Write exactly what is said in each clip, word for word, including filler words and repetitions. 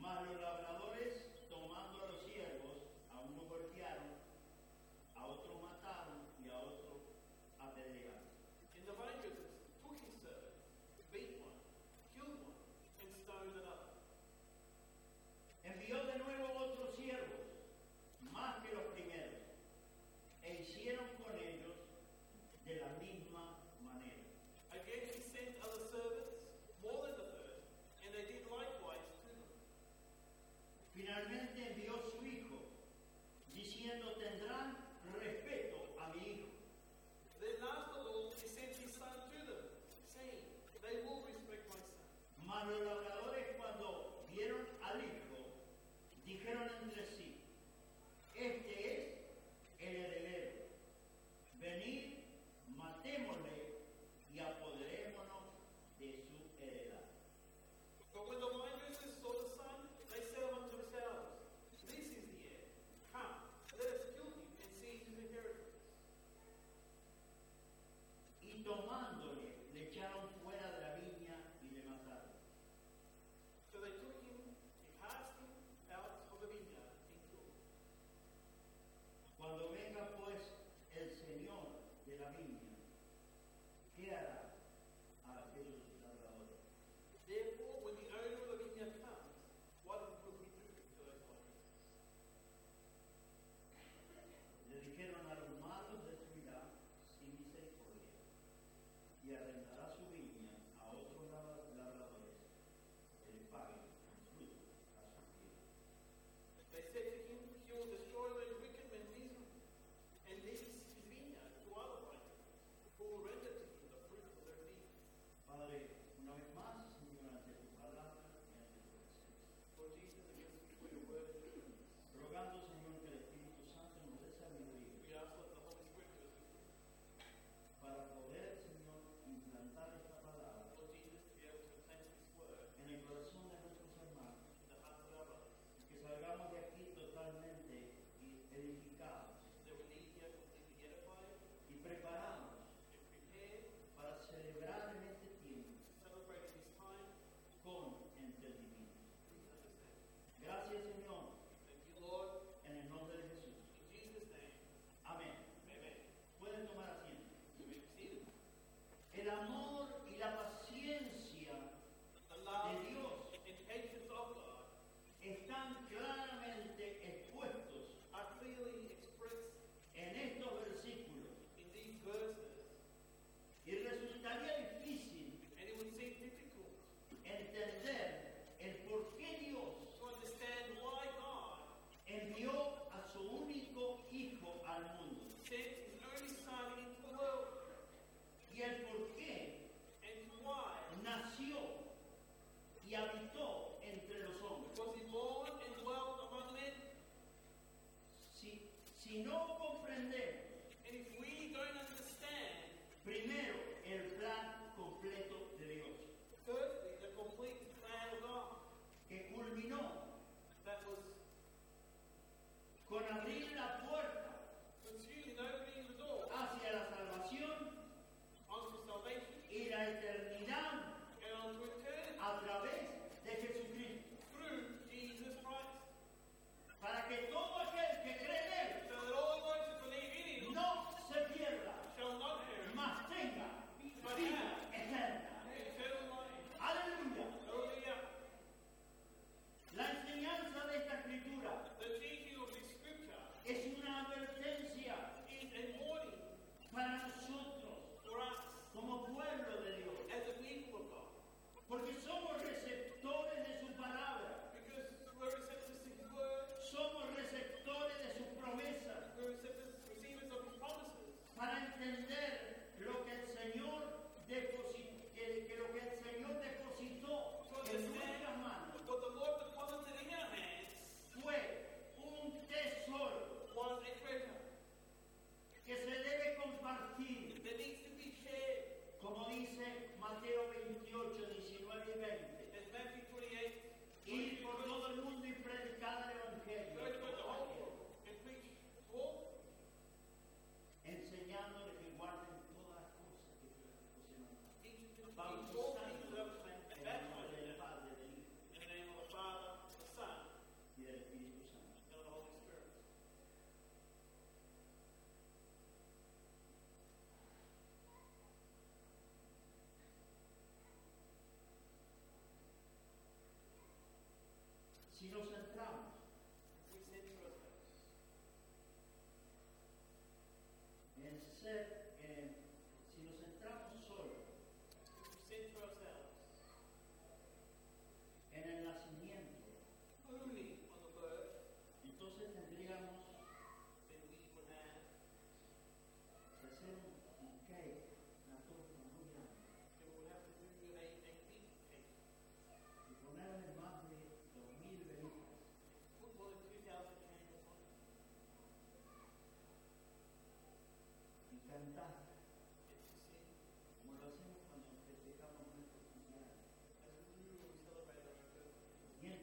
Mas los labradores, tomando a los siervos, a uno golpearon, a otro mataron y a otro apedrearon. And the vine-dressers took his servant, beat one, killed one, and stoned another. Envió de nuevo otros siervos, más que los primeros, e hicieron con ellos de la misma manera. Again he sent other servants, more than the first, and they did likewise to them. Finalmente envió su hijo, diciendo: tendrán respeto a mi hijo. Then last of all he sent his son to them, saying, they will respect my son. Mas los labradores, cuando vieron al hijo, dijeron entre sí: este es el heredero. Venid, matémosle y apoderémonos de su heredad. But when the vine-dressers saw the son, they said among themselves, this is the heir. Come, let us kill him and seize his inheritance. Y tomándole, le echaron fuera de la viña y le mataron. So they took him and cast him out of the vineyard and killed him. Cuando venga pues el Señor de la viña, ¿qué hará a aquellos labradores? Therefore, when the owner of the vineyard comes, what will he do to those vine-dressers? Le dijeron: a los malos destruirá sin misericordia, y arrendará su viña a otros labra- labradores que le paguen con fruto a su tierra. They said to him, he will destroy those wicked men of Israel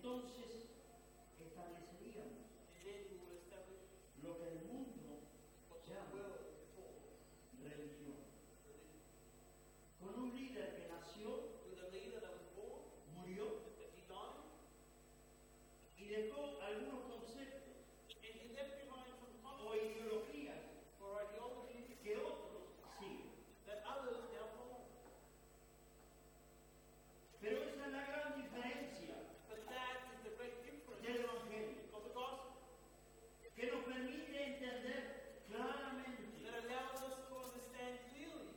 entonces estableceríamos and then we will establish lo que el mundo what the llama world calls religión. religion. Con un líder que nació, With a leader that was born, murió that he died, y dejó algunos conceptos and he left behind some o concepts ideologías or ideologies que otros siguen. that others now follow. Pero esa es la gran diferencia But that is the great difference del Evangelio, of the gospel que nos permite entender claramente that allows us to understand clearly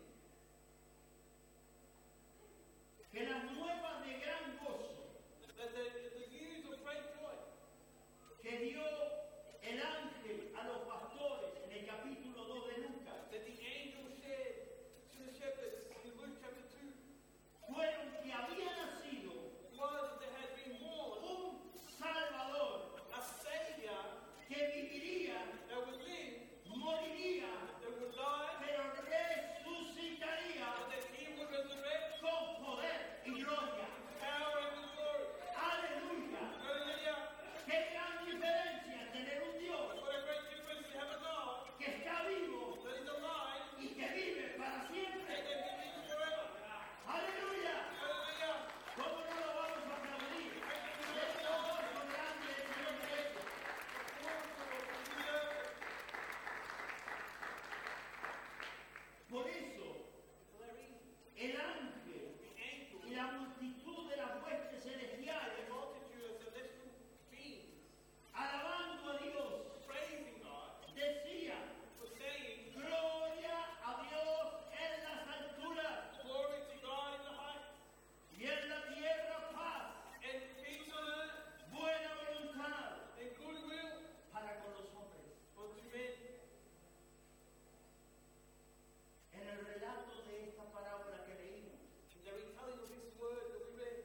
que las nuevas de gran gozo that the, the news of great joy que dio el ángel a los pastores en el capítulo dos de Lucas that the angel shared to the shepherds in Luke chapter two fueron que había nacido was that there had been born un Salvador a Savior que viviría, that would live, moriría, that would die, pero resucitaría and that he would resurrect con poder y gloria. with power and with glory. Aleluya. Hallelujah. Qué gran diferencia tener un Dios What a great difference to have a God que está vivo that is alive y que vive para and siempre. that can live forever. Aleluya. Hallelujah. ¿Cómo no lo vamos a aplaudir? Es todo lo grande del Señor que es. Por eso, For that reason, el ángel the angel y la multitud de las huestes and celestiales, the multitude of celestial beings alabando a Dios, praising God decían: for saying, gloria a Dios en las alturas glory to God in the heights y en la tierra paz, and peace on earth buena voluntad and goodwill para con los hombres. unto men. En el relato de esta parábola que leímos, In the retelling of this word that we read,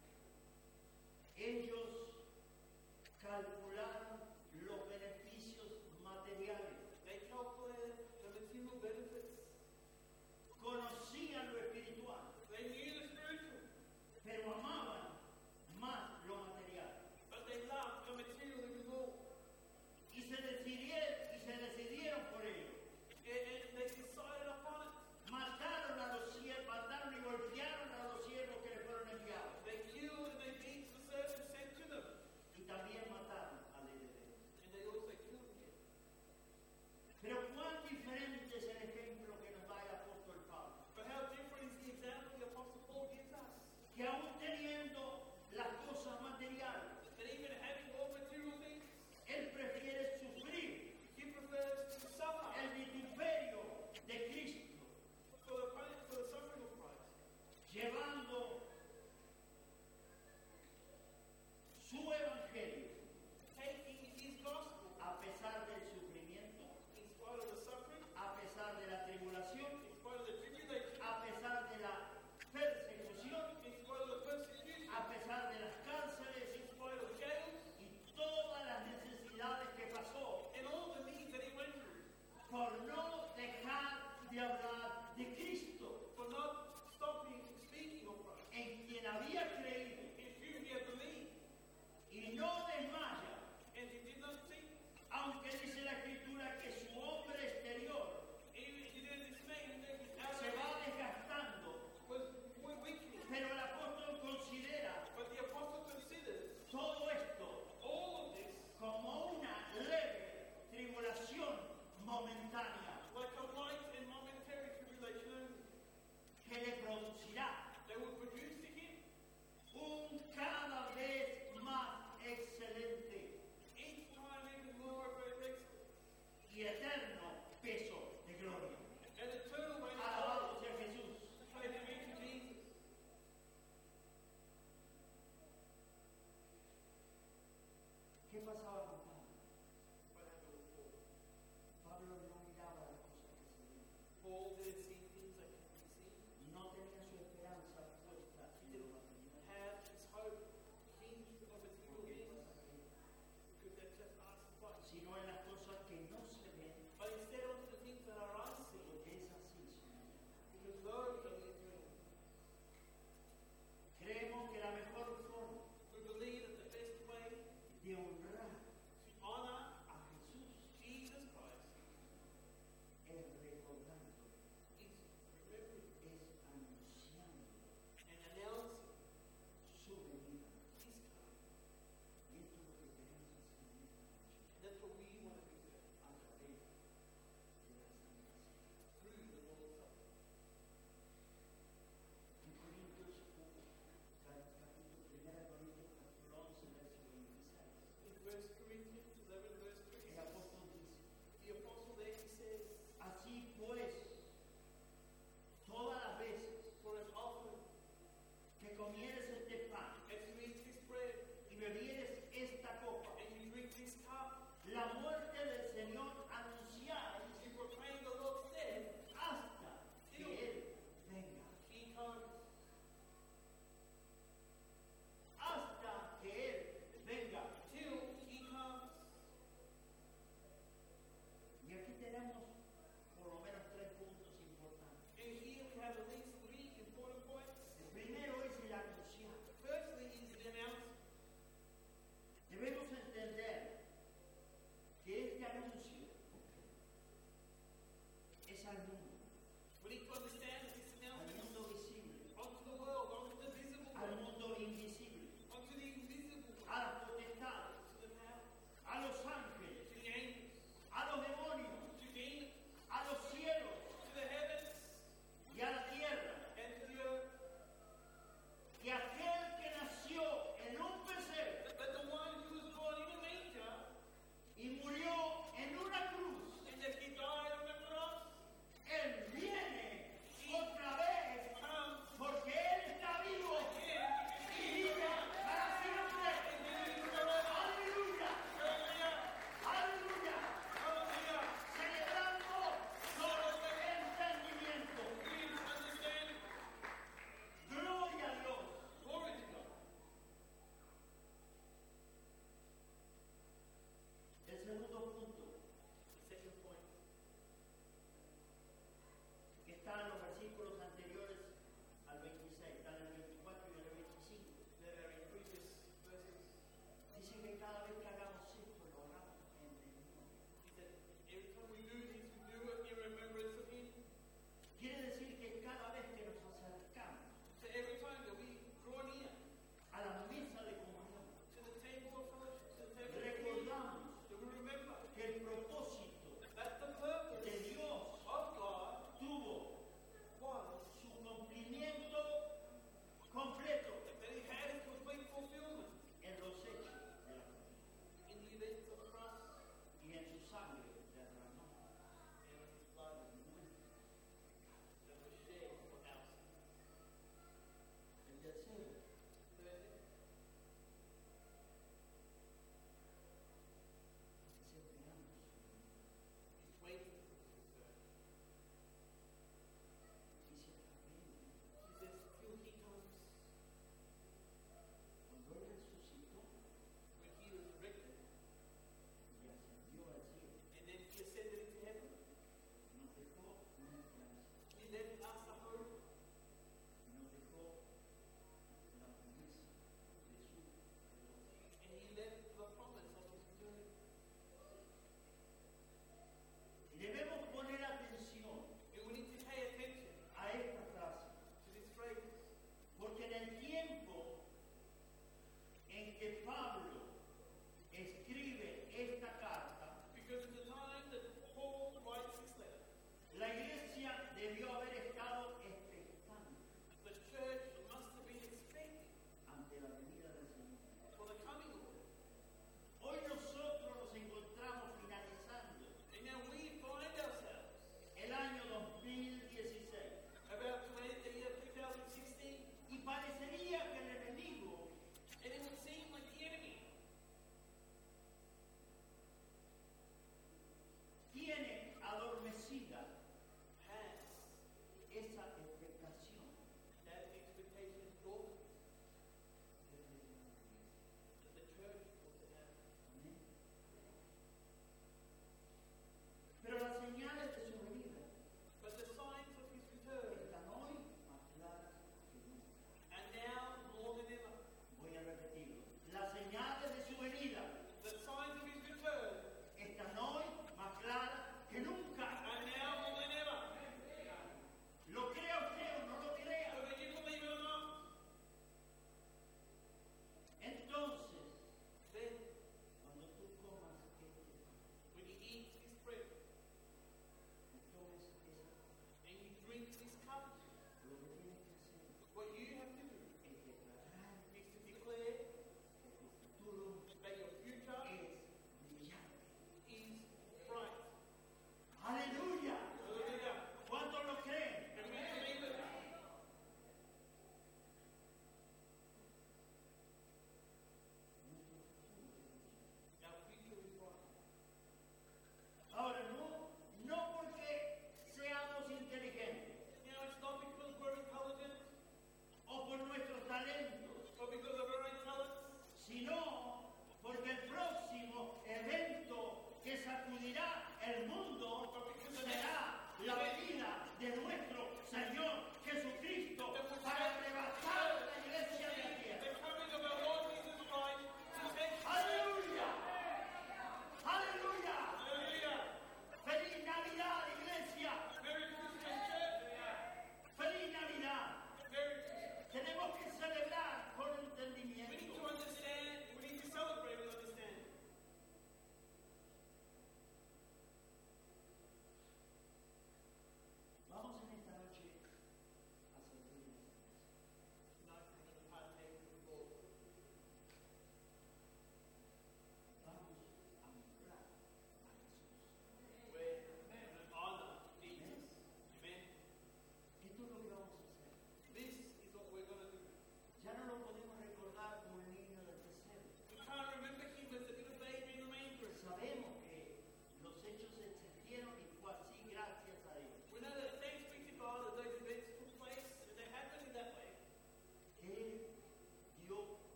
ellos calcularon los beneficios materiales, they calculated the material benefits. conocían lo espiritual, They knew the spiritual, pero amaban más lo material. but they loved the material even more. Y se decidieron, y se decidieron por ello. And, and they decided upon it. Mataron a los siervos, mataron y golpearon a los siervos que les fueron enviados. They killed and they beat the servants sent to them. Y también mataron al heredero. And they also killed him. Pero cuán diferente es el ejemplo que nos da el apóstol Pablo. But how different is the example the Apostle Paul gives us? Que aún teniendo las cosas materiales, That even having all material things, él prefiere sufrir he prefers to suffer el vituperio de Cristo, for the, pun- for the suffering of Christ, llevando su evangelio taking his gospel a pesar del sufrimiento, in spite of the suffering, a pesar de la tribulación, in spite of the tribulation, a pesar de la persecución, in spite of the persecution, a pesar de las cárceles in spite of jails, y todas las necesidades que pasó, and all the needs that he went through, por no dejar de hablar de Cristo, for not stopping speaking of Christ, en quien había creído, in whom he had believed, y no desmaya, and he did not sink, aunque dice la Escritura que su hombre exterior even he didn't dismay, that his se outward va desgastando, was more weakening. pero el apóstol considera But the apostle considers todo esto all of this como una leve tribulación momentánea. like a light and momentary tribulation only.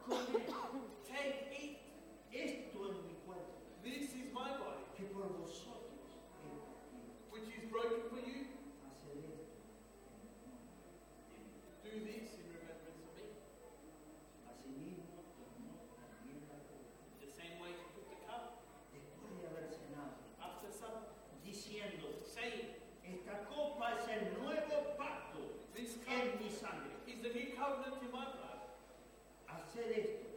comed, take, eat. esto es mi cuerpo, This is my body, que por vosotros he partido. which is broken for you. Haced esto en memoria de mí. Do this in remembrance of me. Asimismo, tomó también la copa, The same way he took the cup después de haber cenado, after supper, diciendo, saying, esta copa es el nuevo pacto this en cup mi sangre. is the new covenant in my blood. Haced esto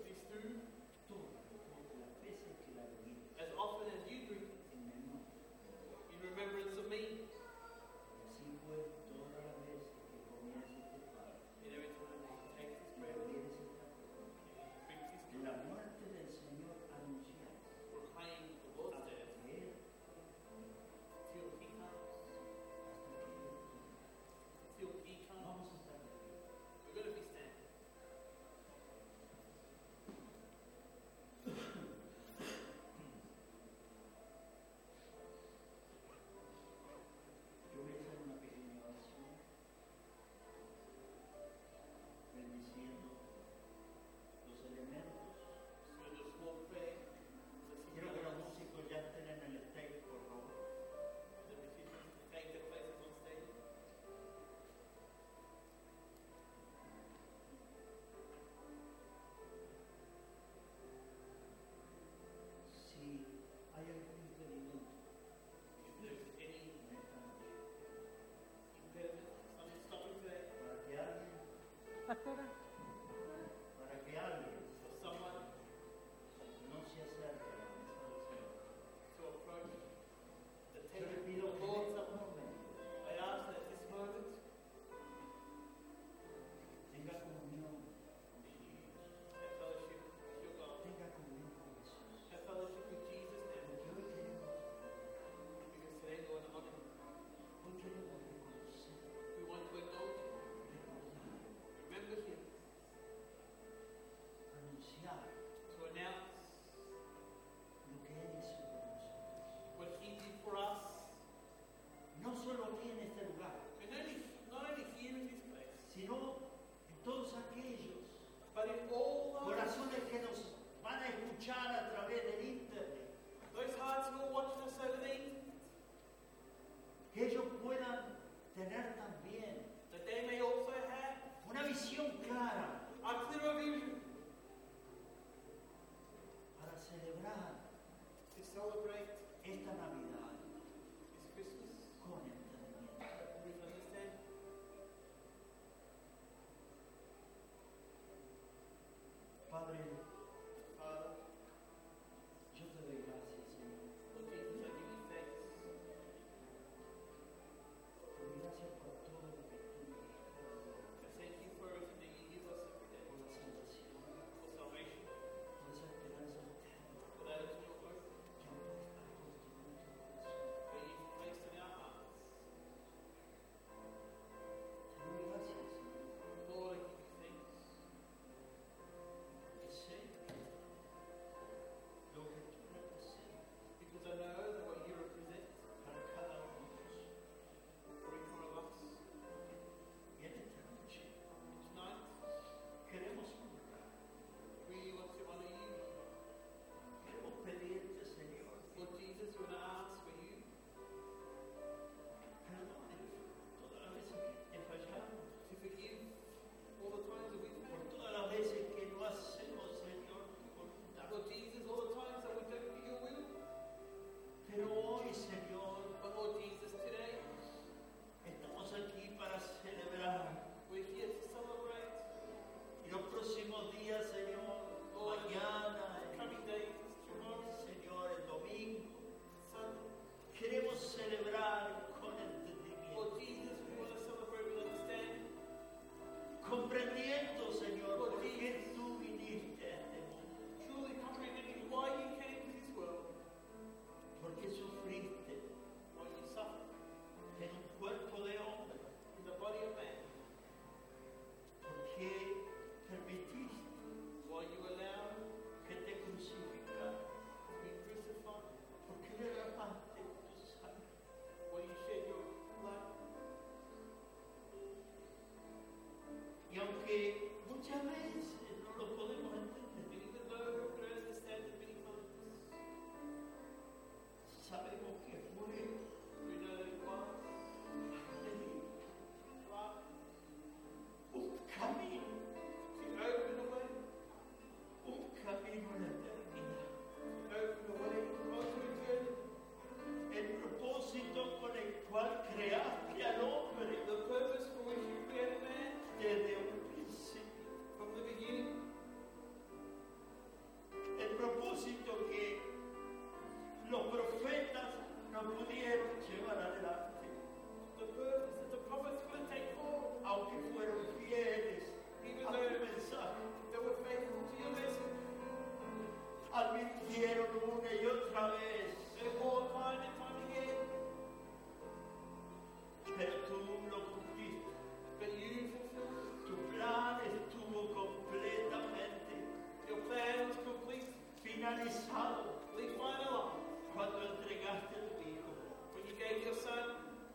finalizado we finalized cuando entregaste a tu Hijo. when you gave your Son.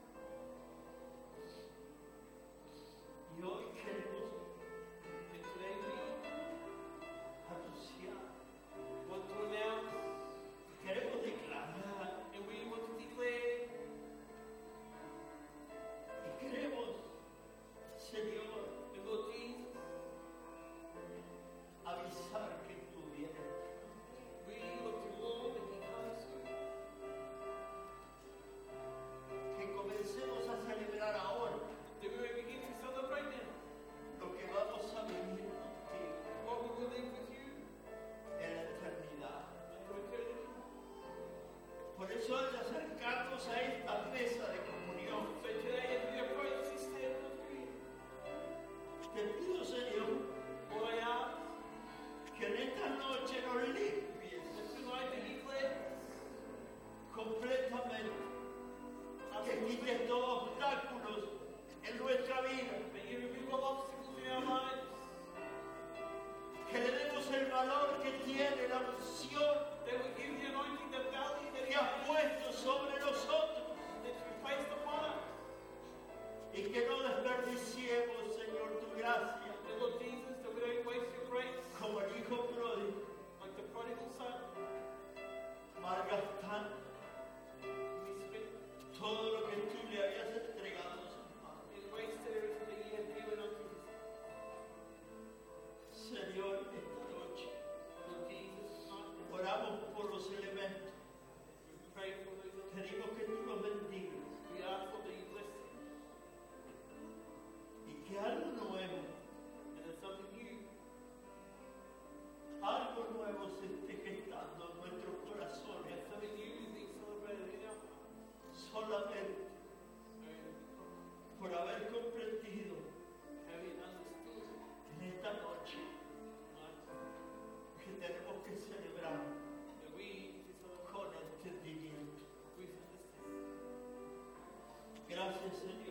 Y hoy queremos And today we anunciar, want to announce queremos declarar and we want to declare y queremos, Señor, and Lord Jesus, avisar que tú vienes. we look to Lord that He comes soon. Que comencemos a celebrar ahora That we may begin to celebrate now lo que vamos a vivir contigo what we will live with you en la eternidad. for eternity. Por eso al acercarnos a esta mesa de comunión, So today as we approach this table of communion, te pido, Señor, Lord, I ask que en esta noche nos limpies that tonight that you cleanse completamente, que quites todos obstáculos en nuestra vida, that you remove all obstacles in our lives, que le demos el valor que tiene la unción that we give the anointing, the value that que it has has, puesto sobre nosotros that you placed upon us. y que no desperdiciemos, Señor, tu gracia And Lord Jesus, that we don't waste your grace como el Hijo pródigo, like the prodigal son. malgastando We spent todo lo que tú le habías entregado a sus manos. and wasted everything that you had given unto us. Señor, esta noche Lord Jesus, tonight oramos por los elementos, we pray for those that pedimos que tú los bendigas we ask for that you bless them. y que algo nuevo, And that something new, algo nuevo se esté gestando en nuestros corazones, that something new is being celebrated in our hearts. solamente por haber comprendido Having understood en esta noche tonight que tenemos que celebrar that we need to celebrate con entendimiento. with understanding. Gracias, Señor.